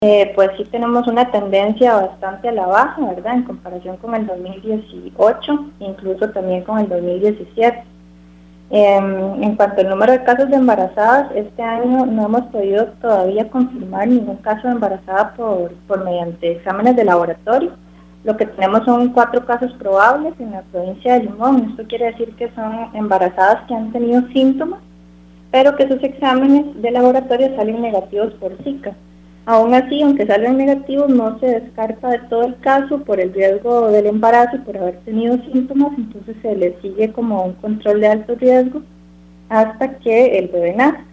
Pues sí tenemos una tendencia bastante a la baja, ¿verdad? En comparación con el 2018, incluso también con el 2017. En cuanto al número de casos de embarazadas, este año no hemos podido todavía confirmar ningún caso de embarazada por mediante exámenes de laboratorio. Lo que tenemos son 4 casos probables en la provincia de Limón. Esto quiere decir que son embarazadas que han tenido síntomas, pero que sus exámenes de laboratorio salen negativos por Zika. Aún así, aunque salgan negativos, no se descarta de todo el caso por el riesgo del embarazo y por haber tenido síntomas, entonces se le sigue como un control de alto riesgo hasta que el bebé nace.